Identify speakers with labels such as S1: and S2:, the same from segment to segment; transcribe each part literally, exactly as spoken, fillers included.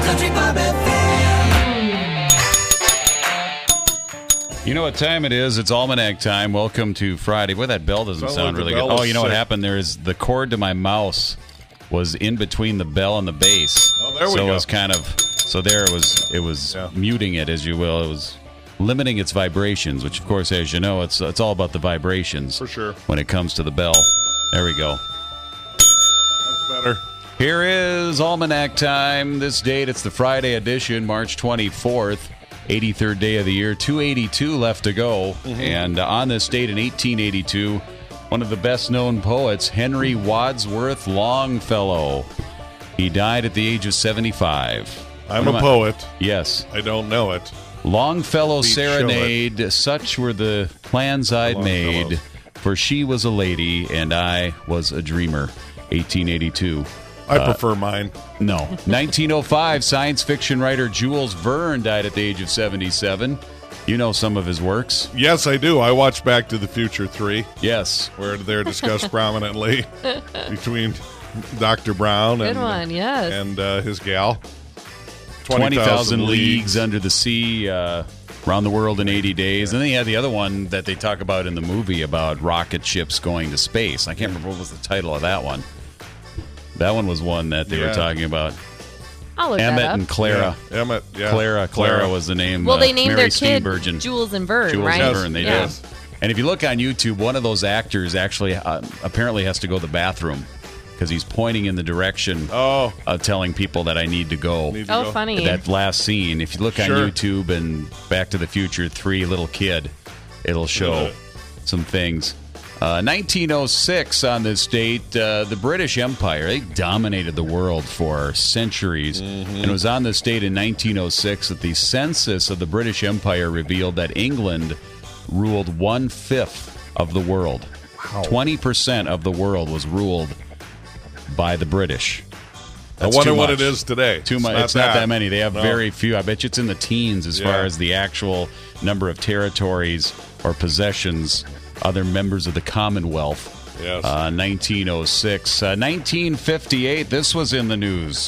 S1: Country Bob F M.
S2: You know what time it is? It's Almanac time. Welcome to Friday. Boy, that bell doesn't
S3: Sounds
S2: sound
S3: like the
S2: really good.
S3: bell
S2: Oh,
S3: is
S2: you know what
S3: sick.
S2: happened? There is the cord to my mouse was in between the bell and the bass.
S3: Oh, there we
S2: so
S3: go.
S2: it was kind of so there it was. It was
S3: Yeah.
S2: muting it, as you will. It was limiting its vibrations, which, of course, as you know, it's it's all about the vibrations
S3: For sure.
S2: when it comes to the bell. There we go.
S3: That's better.
S2: Here is Almanac time. This date, it's the Friday edition, March twenty-fourth, eighty-third day of the year. two eighty-two left to go.
S3: Mm-hmm.
S2: And uh, on this date in eighteen eighty-two, one of the best-known poets, Henry Wadsworth Longfellow. He died at the age of seventy-five.
S3: I'm
S2: One
S3: a
S2: of my-
S3: poet.
S2: Yes.
S3: I don't know it.
S2: Longfellow
S3: Please show
S2: Serenade, such were the plans I'd
S3: Longfellows.
S2: made, for she was a lady and I was a dreamer. eighteen eighty-two.
S3: I prefer mine.
S2: No. nineteen oh five, science fiction writer Jules Verne died at the age of seventy-seven. You know some of his works.
S3: Yes, I do. I watched Back to the Future three,
S2: Yes.
S3: where they're discussed prominently between Doctor Brown
S4: Good
S3: and,
S4: one, yes.
S3: and uh, his gal.
S2: twenty thousand Leagues Under the Sea, uh, Around the World in eighty days. And then you had the other one that they talk about in the movie about rocket ships going to space. I can't remember what was the title of that one. That one was one that they
S3: Yeah.
S2: were talking about.
S4: I'll look
S2: Emmett
S4: that up.
S2: and Clara.
S3: Yeah, Emmett, yeah.
S2: Clara, Clara was the name.
S4: Well,
S2: uh,
S4: they named
S2: Mary
S4: their kid
S2: Steenburgen.
S4: Jules and Verne,
S2: Jules
S4: right?
S2: and Verne, they
S4: yeah.
S2: did. And if you look on YouTube, one of those actors actually uh, apparently has to go to the bathroom because he's pointing in the direction
S3: Oh,
S2: of telling people that I need to go.
S3: need to
S4: Oh,
S3: go.
S4: funny.
S2: That last scene, if you look on
S3: Sure.
S2: YouTube and Back to the Future three, little kid, it'll show
S3: Yeah.
S2: some things. Uh, nineteen oh six on this date, uh, the British Empire, they dominated the world for centuries.
S3: Mm-hmm.
S2: And it was on this date in nineteen oh six that the census of the British Empire revealed that England ruled one-fifth of the world.
S3: Wow.
S2: twenty percent of the world was ruled by the British.
S3: I
S2: That's
S3: wonder
S2: too
S3: what
S2: much.
S3: it is today.
S2: Too much. It's not that many. They have
S3: No.
S2: very few. I bet you it's in the teens as
S3: Yeah.
S2: far as the actual number of territories or possessions, other members of the Commonwealth.
S3: Yes.
S2: Uh, nineteen oh six. Uh, nineteen fifty-eight, this was in the news.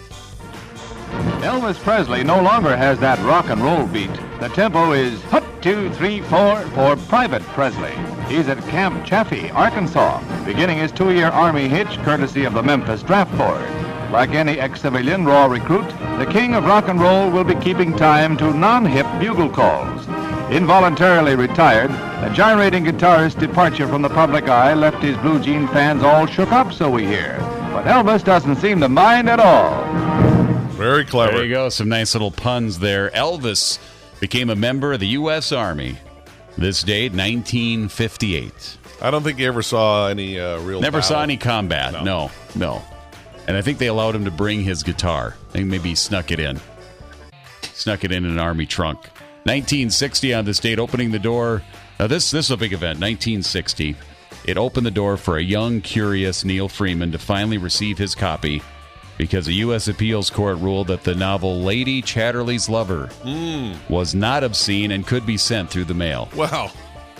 S5: Elvis Presley no longer has that rock and roll beat. The tempo is hut, two, three, four for Private Presley. He's at Camp Chaffee, Arkansas, beginning his two-year Army hitch courtesy of the Memphis Draft Board. Like any ex-civilian raw recruit, the king of rock and roll will be keeping time to non-hip bugle calls. Involuntarily retired, the gyrating guitarist's departure from the public eye left his Blue Jean fans all shook up, so we hear. But Elvis doesn't seem to mind at all.
S3: Very clever.
S2: There you go. Some nice little puns there. Elvis became a member of the U S. Army. This date, nineteen fifty-eight.
S3: I don't think you ever saw any uh, real
S2: Never saw
S3: battle.
S2: any combat.
S3: No.
S2: No. no, And I think they allowed him to bring his guitar. I think maybe he snuck it in. Snuck it in an army trunk. nineteen sixty on this date, opening the door. Now, this, this is a big event. nineteen sixty. It opened the door for a young, curious Neil Freeman to finally receive his copy because a U S appeals court ruled that the novel Lady Chatterley's Lover was not obscene and could be sent through the mail.
S3: Well,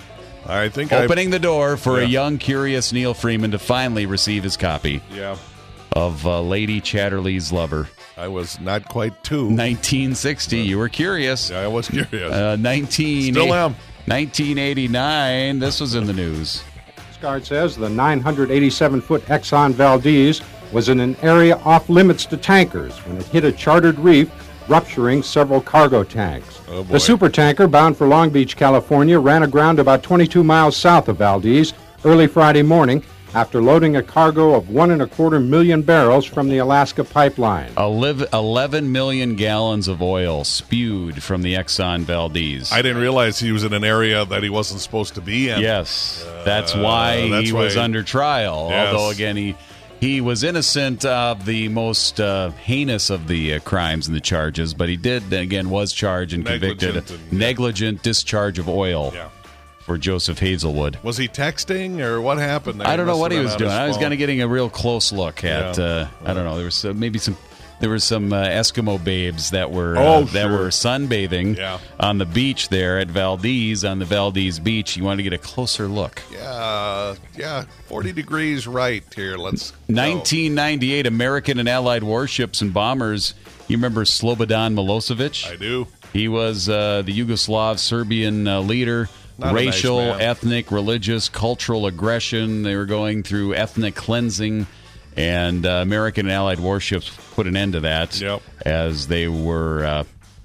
S3: I think I've-
S2: Opening the door for a
S3: Yeah.
S2: young, curious Neil Freeman to finally receive his copy
S3: Yeah,
S2: of uh, Lady Chatterley's Lover.
S3: I was not quite two.
S2: nineteen sixty. You were curious.
S3: I was curious.
S2: Uh, nineteen
S3: Still am.
S2: nineteen eighty-nine. This was in the news.
S6: Coast Guard says the nine hundred eighty-seven foot Exxon Valdez was in an area off limits to tankers when it hit a chartered reef, rupturing several cargo tanks.
S3: Oh, boy.
S6: The supertanker, bound for Long Beach, California, ran aground about twenty-two miles south of Valdez early Friday morning after loading a cargo of one and a quarter million barrels from the Alaska pipeline.
S2: eleven million gallons of oil spewed from the Exxon Valdez.
S3: I didn't realize he was in an area that he wasn't supposed to be in.
S2: Yes, that's why
S3: that's
S2: he
S3: why-
S2: was under trial.
S3: Yes.
S2: Although, again, he he was innocent of the most uh, heinous of the uh, crimes and the charges, but he did, again, was charged and convicted
S3: Negligent
S2: of
S3: and-
S2: negligent discharge of oil
S3: Yeah.
S2: for Joseph Hazelwood.
S3: Was he texting or what happened?
S2: I don't know
S3: must
S2: what
S3: have
S2: he
S3: been
S2: was
S3: on
S2: doing.
S3: his
S2: I was
S3: phone.
S2: kind of getting a real close look at,
S3: Yeah.
S2: uh, I don't know, there was uh, maybe some there were some uh, Eskimo babes that were
S3: Oh,
S2: uh, that
S3: sure.
S2: were sunbathing
S3: Yeah.
S2: on the beach there at Valdez, on the Valdez beach. You want to get a closer look.
S3: Yeah, yeah, forty degrees right here. Let's go.
S2: nineteen ninety-eight, American and Allied warships and bombers. You remember Slobodan Milosevic?
S3: I do.
S2: He was uh, the Yugoslav Serbian uh, leader.
S3: Not a nice
S2: Racial,
S3: man.
S2: ethnic, religious, cultural aggression. They were going through ethnic cleansing, and uh, American and Allied warships put an end to that
S3: Yep.
S2: as they were uh,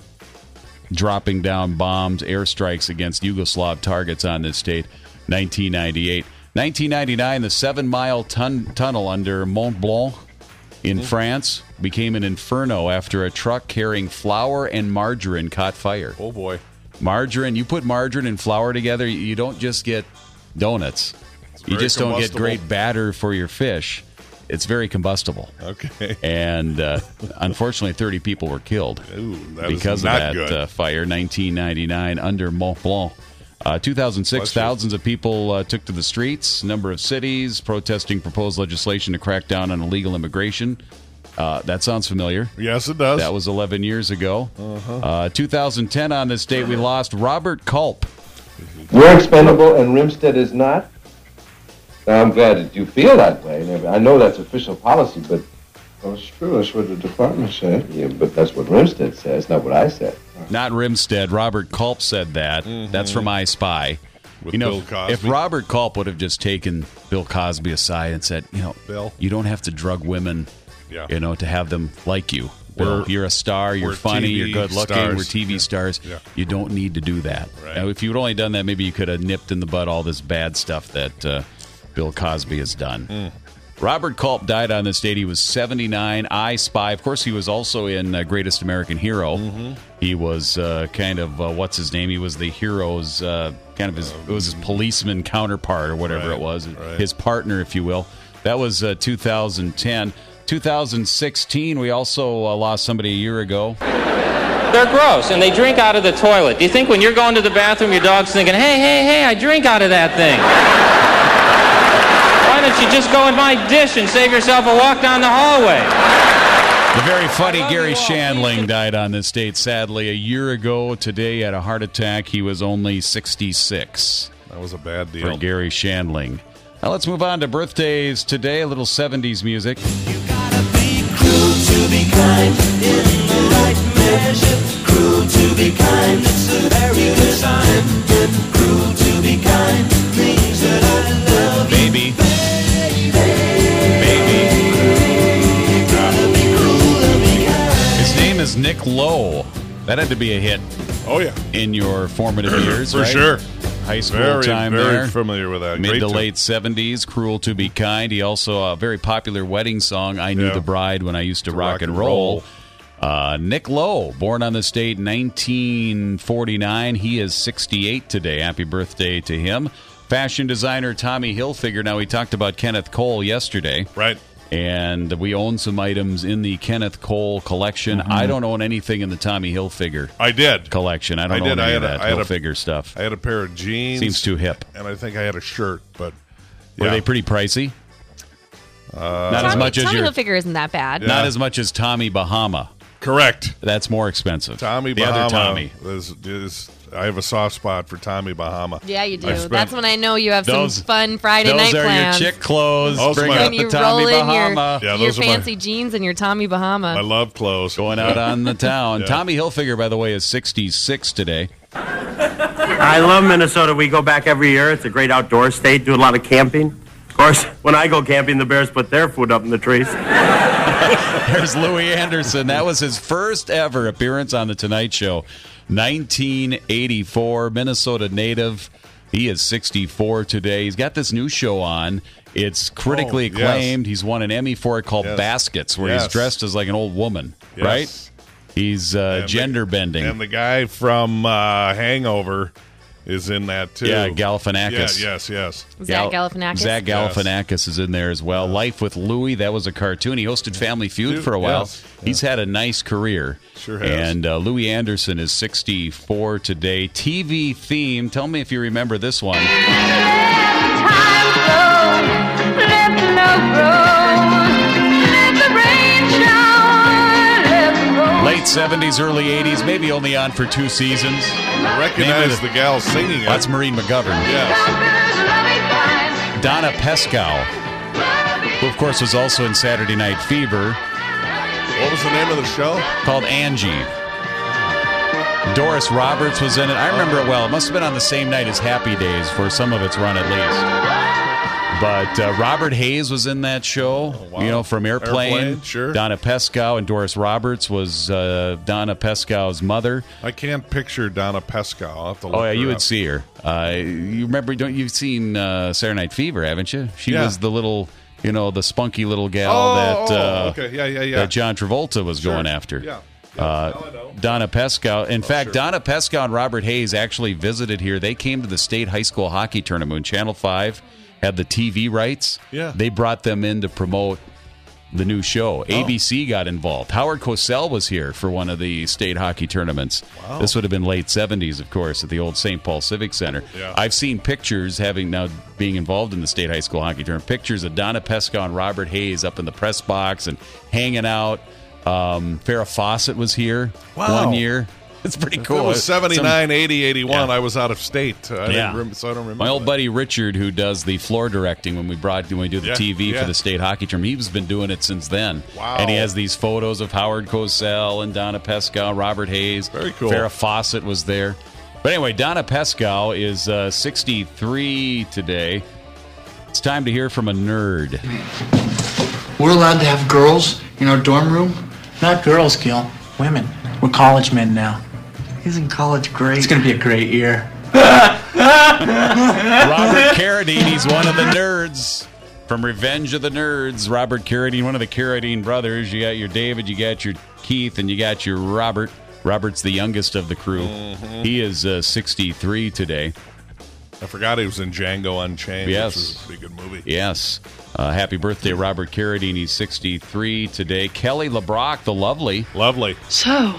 S2: dropping down bombs, airstrikes against Yugoslav targets on this state. nineteen ninety-eight. nineteen ninety-nine, the seven-mile tun- tunnel under Mont Blanc in
S3: Mm-hmm.
S2: France became an inferno after a truck carrying flour and margarine caught fire.
S3: Oh boy.
S2: Margarine, you put margarine and flour together, you don't just get donuts. You
S3: very
S2: just don't get
S3: combustible.
S2: great batter for your fish. It's very combustible.
S3: Okay.
S2: And uh, unfortunately, thirty people were killed
S3: Ooh, that is
S2: because of
S3: not
S2: that
S3: good.
S2: uh, fire. nineteen ninety-nine under Mont Blanc. Uh, two thousand six,
S3: Bless you.
S2: thousands of people uh, took to the streets. Number of cities protesting proposed legislation to crack down on illegal immigration. Uh, that sounds familiar.
S3: Yes, it does.
S2: That was eleven years ago. Uh, two thousand ten, on this date, we lost Robert Culp.
S1: You're expendable and Rimstead is not? Now, I'm glad that you feel that way. I know that's official policy, but... Well, it's true. That's what the department said. Yeah, but that's what Rimstead says, not what I said.
S2: Not Rimstead. Robert Culp said that. That's from I Spy.
S3: With
S2: you know,
S3: Bill
S2: if-
S3: Cosby.
S2: if Robert Culp would have just taken Bill Cosby aside and said, you know,
S3: Bill.
S2: you don't have to drug women,
S3: Yeah.
S2: you know, to have them like you. Bill,
S3: We're-
S2: you're a star. You're
S3: we're
S2: funny.
S3: T V
S2: You're good looking.
S3: stars.
S2: We're T V
S3: Yeah.
S2: stars.
S3: Yeah.
S2: You don't need to do that.
S3: Right.
S2: Now, if you'd only done that, maybe you could have nipped in the bud all this bad stuff that uh, Bill Cosby has done.
S3: Hmm.
S2: Robert Culp died on this date. He was seventy-nine. I Spy. Of course, he was also in uh, Greatest American Hero.
S3: Mm-hmm.
S2: He was uh, kind of, uh, what's his name? He was the hero's, uh, kind of his, it was his policeman counterpart or whatever
S3: Right,
S2: it was.
S3: right.
S2: His partner, if you will. That was uh, two thousand ten. two thousand sixteen, we also uh, lost somebody a year ago.
S4: They're gross, and they drink out of the toilet. Do you think when you're going to the bathroom, your dog's thinking, hey, hey, hey, I drink out of that thing? Why don't you just go in my dish and save yourself a walk down the hallway?
S2: The very funny
S4: love
S2: Gary
S4: you all.
S2: Shandling died on this date, sadly, a year ago today had a heart attack. He was only sixty-six
S3: That was a bad
S2: for
S3: deal.
S2: Gary Shandling. Now let's move on to birthdays today, a little seventies music.
S7: You gotta be cruel to be kind in the right measure. Cruel to be kind, it's a very good sign. And cruel to be kind means that I love you.
S2: Baby. Baby.
S7: Gotta be cruel to be kind.
S2: His name is Nick Lowe. That had to be a hit
S3: Oh, yeah.
S2: in your formative years,
S3: For
S2: right?
S3: sure.
S2: High school
S3: Very,
S2: time
S3: very
S2: there.
S3: familiar with that.
S2: Mid
S3: Great
S2: to
S3: tune.
S2: late seventies, Cruel to Be Kind. He also a very popular wedding song, I Knew
S3: Yeah.
S2: the Bride When I Used to,
S3: To
S2: Rock,
S3: rock
S2: and
S3: and
S2: Roll. Uh, Nick Lowe, born on this date, nineteen forty-nine. He is sixty-eight today. Happy birthday to him. Fashion designer Tommy Hilfiger. Now, we talked about Kenneth Cole yesterday.
S3: Right.
S2: And we own some items in the Kenneth Cole collection.
S3: Mm-hmm.
S2: I don't own anything in the Tommy Hilfiger
S3: I did.
S2: collection. I don't
S3: I
S2: own
S3: did.
S2: any
S3: I
S2: of
S3: had a-
S2: that
S3: I had a-
S2: Hilfiger stuff.
S3: I had a pair of jeans.
S2: Seems too hip.
S3: And I think I had a shirt, but
S2: Were
S3: yeah.
S2: they pretty pricey? not as
S8: Tommy,
S2: much as
S8: Tommy
S2: your,
S8: Hilfiger isn't that bad.
S3: Yeah.
S2: not as much as Tommy Bahama.
S3: Correct.
S2: That's more expensive.
S3: Tommy
S2: the
S3: Bahama.
S2: other Tommy.
S3: Is, is, I have a soft spot for Tommy Bahama.
S8: Yeah, you do.
S3: I've spent-
S8: That's when I know you have
S2: Those-
S8: some fun Friday
S2: Those
S8: night
S2: are
S8: plans.
S2: your chick clothes.
S3: Those
S2: Bring
S3: are my-
S2: out
S8: when
S2: the
S8: you
S2: Tommy
S8: roll in
S2: Bahama.
S3: Yeah,
S8: your, your
S3: those are my-
S8: fancy jeans and your Tommy Bahama.
S3: I love clothes.
S2: Going out on the town.
S3: Yeah.
S2: Tommy Hilfiger, by the way, is sixty-six today.
S9: I love Minnesota. We go back every year. It's a great outdoor state. Do a lot of camping. Of course, when I go camping, the bears put their food up in the trees.
S2: There's Louis Anderson. That was his first ever appearance on The Tonight Show. nineteen eighty-four, Minnesota native. He is sixty-four today. He's got this new show on. It's critically
S3: Oh, yes.
S2: acclaimed. He's won an Emmy for it called
S3: Yes.
S2: Baskets, where
S3: Yes.
S2: he's dressed as like an old woman,
S3: Yes.
S2: right? He's uh,
S3: And the-
S2: gender bending.
S3: And the guy from uh, Hangover is in that too.
S2: Yeah, Galifianakis.
S3: Yeah, yes, yes.
S8: Zach
S2: Gal-
S8: Galifianakis.
S2: Zach Galifianakis is in there as well. Life with Louie, that was a cartoon. He hosted Family Feud
S3: Feud,
S2: for a while.
S3: yes.
S2: He's had a nice career.
S3: Sure has.
S2: And uh, Louis Anderson is sixty-four today. T V theme. Tell me if you remember this one. seventies, early eighties, maybe only on for two seasons.
S3: I recognize the, the gal singing it.
S2: That's Maureen McGovern.
S3: Yes.
S2: Donna Pescow, who, of course, was also in Saturday Night Fever.
S3: What was the name of the show?
S2: Called Angie. Doris Roberts was in it. I remember it well. It must have been on the same night as Happy Days for some of its run at least. But uh, Robert Hayes was in that show, oh, wow. you know, from Airplane.
S3: Airplane, sure.
S2: Donna Pescow and Doris Roberts was uh, Donna Pescow's mother.
S3: I can't picture Donna Pescow. I'll have to look
S2: oh, yeah,
S3: her
S2: you
S3: up.
S2: would see her. Uh, you remember, don't you've seen uh, Saturday Night Fever, haven't you? She
S3: yeah.
S2: was the little, you know, the spunky little gal
S3: oh,
S2: that, uh,
S3: oh, okay. yeah, yeah, yeah.
S2: that John Travolta was
S3: sure.
S2: going after.
S3: Yeah.
S2: Uh, Donna Pescow. In
S3: oh,
S2: fact,
S3: sure.
S2: Donna Pescow and Robert Hayes actually visited here. They came to the state high school hockey tournament. Channel five had the T V rights.
S3: Yeah.
S2: They brought them in to promote the new show. Oh. A B C got involved. Howard Cosell was here for one of the state hockey tournaments.
S3: Wow.
S2: This would have been late seventies, of course, at the old Saint Paul Civic Center.
S3: Yeah.
S2: I've seen pictures, having now being involved in the state high school hockey tournament, pictures of Donna Pescow and Robert Hayes up in the press box and hanging out. Um, Farrah Fawcett was here
S3: wow.
S2: one year. It's pretty cool.
S3: It was seventy-nine,
S2: Some,
S3: eighty, eighty-one.
S2: Yeah.
S3: I was out of state. I
S2: yeah.
S3: didn't rem- so I don't remember.
S2: My old
S3: that.
S2: buddy Richard, who does the floor directing when we brought when we do the
S3: yeah,
S2: T V
S3: yeah.
S2: for the state hockey tournament, he's been doing it since then.
S3: Wow.
S2: And he has these photos of Howard Cosell and Donna Pescow, Robert Hayes.
S3: Very cool.
S2: Farrah Fawcett was there. But anyway, Donna Pescow is uh, sixty-three today. It's time to hear from a nerd.
S10: We're allowed to have girls in our dorm room?
S11: Not girls, Gil. Women. We're college men now.
S10: He's in college, great.
S11: It's going to be a great year.
S2: Robert Carradine, he's one of the nerds from Revenge of the Nerds. Robert Carradine, one of the Carradine brothers. You got your David, you got your Keith, and you got your Robert. Robert's the youngest of the crew.
S3: Mm-hmm.
S2: He is uh, sixty-three today.
S3: I forgot he was in Django Unchained.
S2: Yes.
S3: Which was a pretty good movie.
S2: Yes. Uh, happy birthday, Robert Carradine. He's sixty-three today. Kelly LeBrock, the lovely.
S3: Lovely.
S12: So,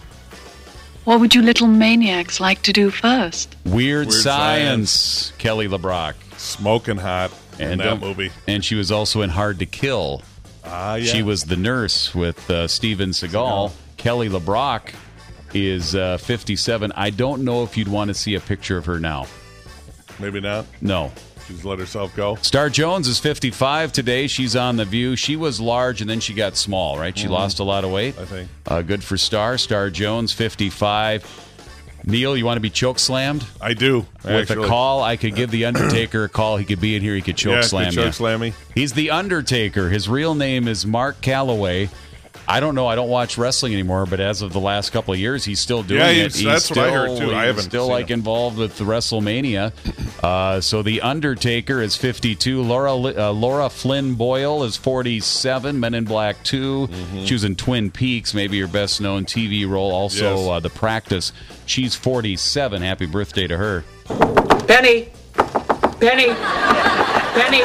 S12: what would you little maniacs like to do first?
S2: Weird,
S3: Weird
S2: Science,
S3: Science.
S2: Kelly LeBrock.
S3: Smoking hot in
S2: And,
S3: that
S2: um,
S3: movie.
S2: And she was also in Hard to Kill.
S3: Ah, yeah.
S2: She was the nurse with uh, Steven Seagal. Kelly LeBrock is uh, fifty-seven. I don't know if you'd want to see a picture of her now.
S3: Maybe not.
S2: No.
S3: She's let herself go.
S2: Star Jones is fifty-five today. She's on The View. She was large, and then she got small, right? She
S3: Mhm.
S2: lost a lot of weight.
S3: I think.
S2: Uh, good for Star. Star Jones, fifty-five. Neil, you want to be choke slammed?
S3: I do.
S2: With
S3: actually.
S2: a call, I could give the Undertaker a call. He could be in here. He could choke
S3: yeah,
S2: slam
S3: could
S2: you.
S3: choke slam me.
S2: He's the Undertaker. His real name is Mark Calloway. I don't know. I don't watch wrestling anymore, but as of the last couple of years, he's still doing
S3: Yeah,
S2: it.
S3: he's-
S2: He's
S3: that's what I
S2: still,
S3: heard, too. I
S2: he's
S3: haven't
S2: still
S3: seen
S2: like
S3: him.
S2: involved with the WrestleMania. Uh, so the Undertaker is fifty-two. Laura uh, Laura Flynn Boyle is forty-seven. Men in Black two.
S3: Mm-hmm.
S2: She was in Twin Peaks, maybe her best known T V role. Also,
S3: Yes.
S2: uh, The Practice. She's forty-seven. Happy birthday to her.
S13: Penny! Penny! Penny!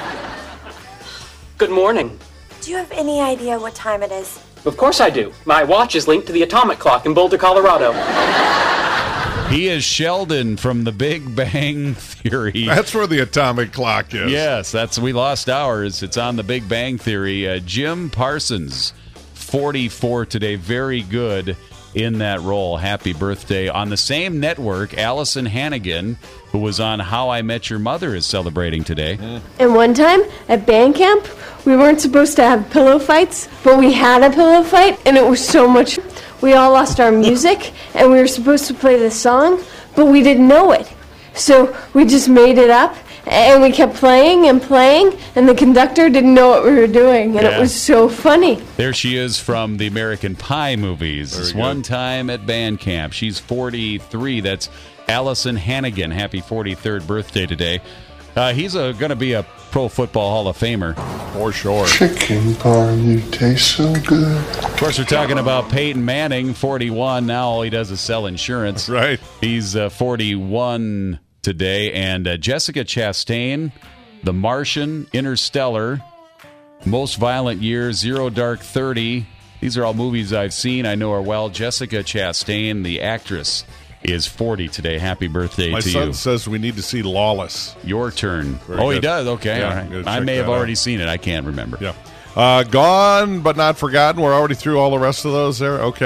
S13: Good morning.
S14: Do you have any idea what time it is?
S13: Of course I do. My watch is linked to the atomic clock in Boulder, Colorado.
S2: He is Sheldon from The Big Bang Theory.
S3: That's where the atomic clock is.
S2: Yes, that's we lost ours. It's on The Big Bang Theory. Uh, Jim Parsons, forty-four today. Very good in that role. Happy birthday. On the same network, Allison Hannigan, who was on How I Met Your Mother, is celebrating today.
S15: And one time at band camp, we weren't supposed to have pillow fights, but we had a pillow fight, and it was so much. We all lost our music, and we were supposed to play this song, but we didn't know it. So we just made it up, and we kept playing and playing, and the conductor didn't know what we were doing, and
S2: Yeah.
S15: it was so funny.
S2: There she is from the American Pie movies.
S3: Very
S2: This
S3: good.
S2: One time at band camp. She's forty-three. That's Allison Hannigan. Happy forty-third birthday today. Uh, he's going to be a Pro Football Hall of Famer.
S3: For sure.
S16: Chicken parm, you taste so good.
S2: Of course, we're talking about Peyton Manning, forty-one. Now all he does is sell insurance.
S3: Right.
S2: He's uh, forty-one today. And uh, Jessica Chastain, The Martian, Interstellar, Most Violent Years, Zero Dark Thirty. These are all movies I've seen, I know her well. Jessica Chastain, the actress, is forty today. Happy birthday
S3: My
S2: to
S3: son
S2: you.
S3: says we need to see Lawless.
S2: Your turn.
S3: Very
S2: oh, he
S3: good.
S2: does? Okay.
S3: Yeah,
S2: all
S3: I'm gonna
S2: right. I
S3: check
S2: may have
S3: that
S2: already
S3: out.
S2: seen it. I can't remember.
S3: Yeah. Uh, gone but not forgotten. We're already through all the rest of those there. Okay.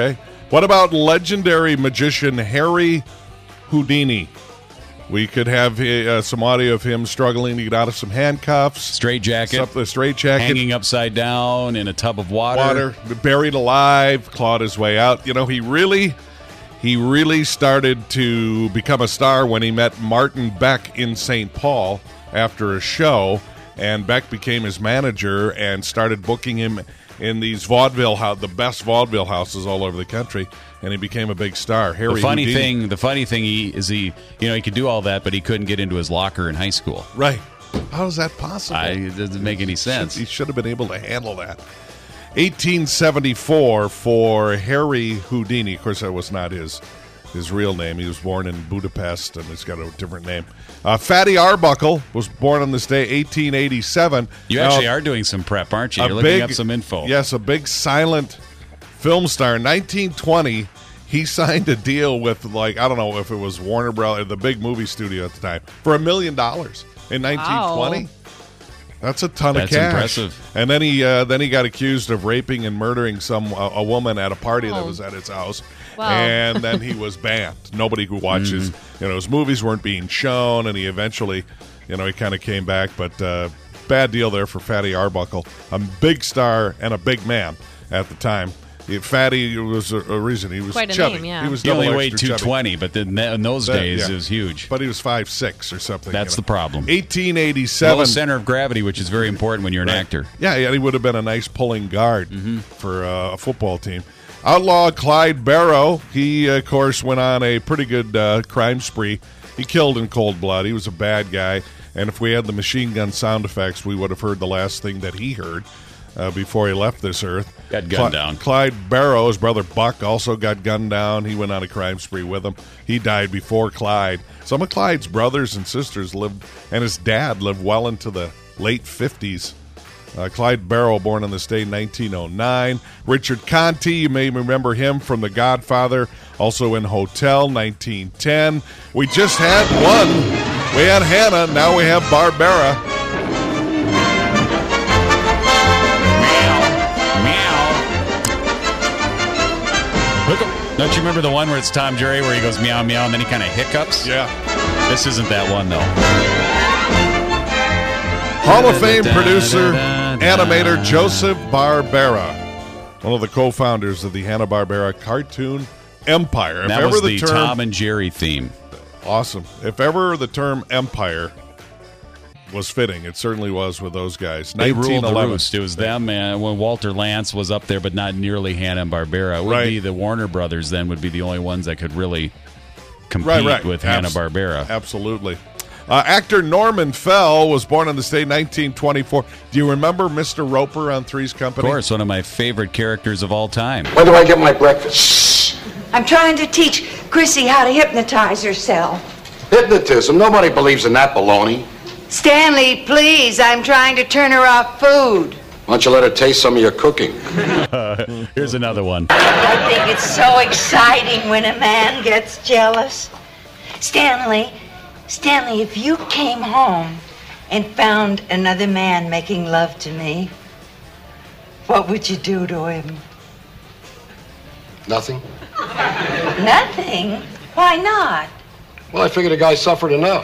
S3: What about legendary magician Harry Houdini? We could have uh, some audio of him struggling to get out of some handcuffs.
S2: Straight jacket.
S3: Something, straight jacket.
S2: Hanging upside down in a tub of water.
S3: Water. Buried alive. Clawed his way out. You know, he really, he really started to become a star when he met Martin Beck in Saint Paul after a show. And Beck became his manager and started booking him in these vaudeville house, the best vaudeville houses all over the country, and he became a big star. Harry
S2: the funny
S3: Houdini.
S2: thing, the funny thing, he is he, you know, he could do all that, but he couldn't get into his locker in high school.
S3: Right? How is that possible?
S2: I, it doesn't make any sense.
S3: He should have been able to handle that. eighteen seventy-four for Harry Houdini. Of course, that was not his his real name. He was born in Budapest, and he's got a different name. Uh, Fatty Arbuckle was born on this day, eighteen eighty-seven.
S2: You
S3: Now,
S2: actually are doing some prep, aren't you?
S3: a
S2: You're looking
S3: big-
S2: up some info.
S3: Yes, a big silent film star. In nineteen twenty, he signed a deal with, like, I don't know if it was Warner Bros., the big movie studio at the time, for a million dollars in nineteen twenty.
S8: Wow.
S3: That's a ton
S2: That's
S3: of cash.
S2: impressive.
S3: And then he uh, then he got accused of raping and murdering some uh, a woman at a party that
S8: Oh.
S3: was at his house.
S8: Wow.
S3: And then he was banned. Nobody who watches,
S2: Mm.
S3: you know, his movies weren't being shown, and he eventually, you know, he kind of came back. But uh, bad deal there for Fatty Arbuckle, a big star and a big man at the time. He- Fatty was a, a reason he was
S8: Quite a
S3: chubby.
S8: name, yeah.
S3: He was
S2: He only
S3: double
S2: weighed
S3: extra
S2: two
S3: chubby.
S2: twenty, but then in those
S3: That-
S2: days
S3: yeah.
S2: it was huge.
S3: But he was five six or something.
S2: That's
S3: you
S2: the problem.
S3: eighteen
S2: Low
S3: eighty-seven.
S2: center of gravity, which is very important when you're an
S3: Right.
S2: actor.
S3: Yeah, yeah, he would have been a nice pulling guard
S2: Mm-hmm.
S3: for uh, a football team. Outlaw Clyde Barrow, he, of course, went on a pretty good uh, crime spree. He killed in cold blood. He was a bad guy. And if we had the machine gun sound effects, we would have heard the last thing that he heard uh, before he left this earth.
S2: Got gunned down.
S3: Clyde Barrow, his brother Buck, also got gunned down. He went on a crime spree with him. He died before Clyde. Some of Clyde's brothers and sisters lived, and his dad lived well into the late fifties. Uh, Clyde Barrow, born on this day, nineteen oh nine. Richard Conte, you may remember him from The Godfather, also in Hotel, nineteen ten. We just had one. We had Hannah, now we have Barbara.
S2: Look, don't you remember the one where it's Tom Jerry where he goes meow meow and then he kind of hiccups?
S3: Yeah.
S2: This isn't that one though.
S3: Hall of Fame producer, animator Joseph Barbera, one of the co-founders of the Hanna-Barbera cartoon empire. If
S2: That
S3: ever
S2: was
S3: the
S2: the
S3: term,
S2: Tom and Jerry theme.
S3: Awesome. If ever the term empire was fitting, it certainly was with those guys.
S2: They ruled the
S3: nineteen eleven.
S2: roost. It was them, and when Walter Lance was up there, but not nearly Hanna and Barbera. It would
S3: Right.
S2: be the Warner Brothers. Then would be the only ones that could really compete
S3: Right, right.
S2: with
S3: Abs-
S2: Hanna Barbera.
S3: Absolutely. Uh, actor Norman Fell was born on this day, nineteen twenty-four. Do you remember Mister Roper on Three's
S2: Of
S3: Company?
S2: course, one of my favorite characters of all time.
S16: When do I get my breakfast?
S17: I'm trying to teach Chrissy how to hypnotize herself.
S16: Hypnotism. Nobody believes in that baloney.
S17: Stanley, please, I'm trying to turn her off food.
S16: Why don't you let her taste some of your cooking?
S2: Here's another one.
S17: I think it's so exciting when a man gets jealous. Stanley, Stanley, if you came home and found another man making love to me, what would you do to him?
S16: Nothing?
S17: Nothing? Why not?
S16: Well, I figured the guy suffered enough.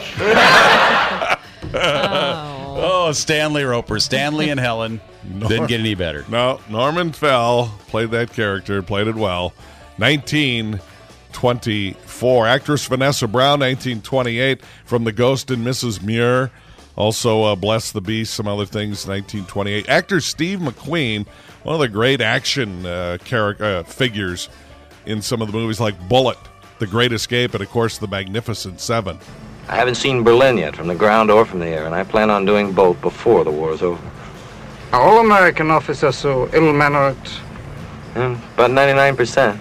S2: Oh, Stanley Roper. Stanley and Helen. Didn't get any better.
S3: No, Norman Fell played that character, played it well. nineteen twenty-four. Actress Vanessa Brown, nineteen twenty-eight, from The Ghost and Missus Muir. Also, uh, Bless the Beast, some other things, nineteen twenty-eight. Actor Steve McQueen, one of the great action uh, char- uh, figures in some of the movies like Bullet, The Great Escape, and, of course, The Magnificent Seven.
S18: I haven't seen Berlin yet, from the ground or from the air, and I plan on doing both before the war's over.
S19: Are all American officers so ill-mannered?
S18: Hmm, about ninety-nine percent.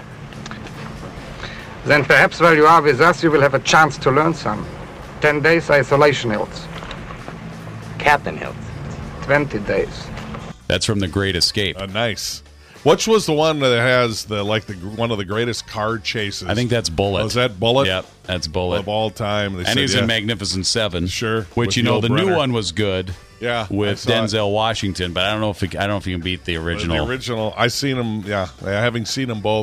S19: Then perhaps while you are with us, you will have a chance to learn some. Ten days isolation hills.
S18: Captain Hilt.
S19: Twenty days.
S2: That's from The Great Escape.
S3: Uh, nice. Which was the one that has the like the one of the greatest car chases?
S2: I think that's Bullet.
S3: Oh, is that Bullet?
S2: Yep, that's Bullet.
S3: Of all time. They
S2: and
S3: said,
S2: he's
S3: yeah.
S2: in Magnificent Seven.
S3: Sure.
S2: Which,
S3: with
S2: you know,
S3: Yul
S2: the
S3: Brynner.
S2: new one was good.
S3: Yeah, I
S2: with
S3: saw it.
S2: Denzel Washington, but I don't know if it, I don't know if you can beat the original.
S3: The original. I seen them. Yeah, having seen them both,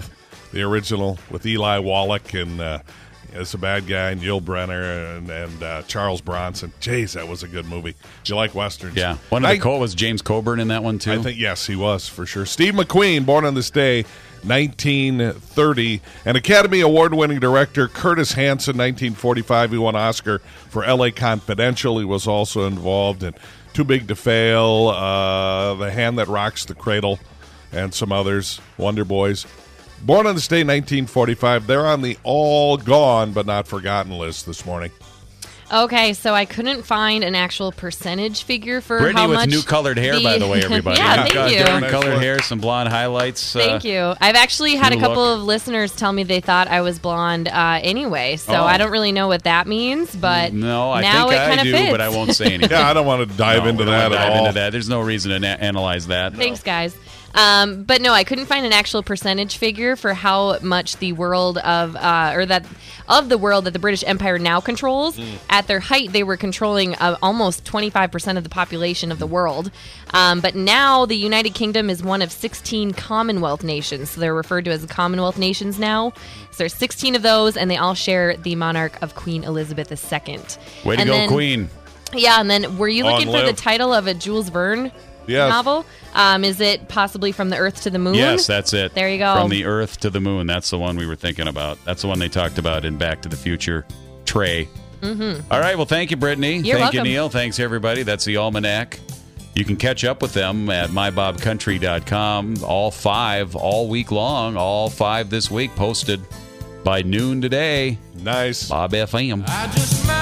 S3: the original with Eli Wallach and uh, as a bad guy, and Yul Brynner and, and uh, Charles Bronson. Jeez, that was a good movie. Do you like Westerns?
S2: Yeah. One of the
S3: I,
S2: co was James Coburn in that one, too?
S3: I think, yes, he was, for sure. Steve McQueen, born on this day, nineteen thirty. And Academy Award-winning director Curtis Hanson, nineteen forty-five. He won an Oscar for L A Confidential. He was also involved in Too Big to Fail, uh, The Hand That Rocks the Cradle, and some others, Wonder Boys. Born on this day, nineteen forty-five. They're on the all gone but not forgotten list this morning.
S8: Okay, so I couldn't find an actual percentage figure for
S2: Brittany
S8: how
S2: with
S8: much
S2: new colored hair,
S8: the-
S2: by the way, everybody.
S8: Yeah,
S2: You've
S8: thank
S2: got
S8: you.
S2: different colored hair, some blonde highlights.
S8: Thank
S2: uh,
S8: you. I've actually had a
S2: new
S8: couple
S2: look.
S8: of listeners tell me they thought I was blonde uh, anyway, so
S2: Oh.
S8: I don't really know what that means, but
S2: No, I
S8: now
S2: think
S8: it
S2: I
S8: kind of
S2: do,
S8: fits.
S2: but I won't say anything.
S3: Yeah, I don't want to dive
S2: No,
S3: into
S2: we don't
S3: that
S2: wanna
S3: at
S2: dive
S3: all.
S2: into that. There's no reason to na- analyze that.
S8: Thanks, guys. Um, but no, I couldn't find an actual percentage figure for how much the world of, uh, or that of the world that the British Empire now controls.
S2: Mm.
S8: At their height, they were controlling uh, almost twenty-five percent of the population of the world. Um, but now the United Kingdom is one of sixteen Commonwealth nations. So they're referred to as the Commonwealth nations now. So there's sixteen of those, and they all share the monarch of Queen Elizabeth the Second.
S2: Way to
S8: And
S2: go,
S8: then-
S2: Queen.
S8: Yeah, and then were you
S2: Long
S8: looking for the
S2: live.
S8: title of a Jules Verne
S2: Yes.
S8: novel? Um, is it possibly From the Earth to the Moon?
S2: Yes, that's it.
S8: There you go.
S2: From the Earth to the Moon. That's the one we were thinking about. That's the one they talked about in Back to the Future. Trey.
S8: Mm-hmm.
S2: All right. Well, thank you, Brittany.
S8: You're
S2: thank
S8: welcome.
S2: you, Neil. Thanks, everybody. That's the Almanac. You can catch up with them at my bob country dot com. All five, all week long. All five this week posted by noon today.
S3: Nice.
S2: Bob F M.
S7: I just might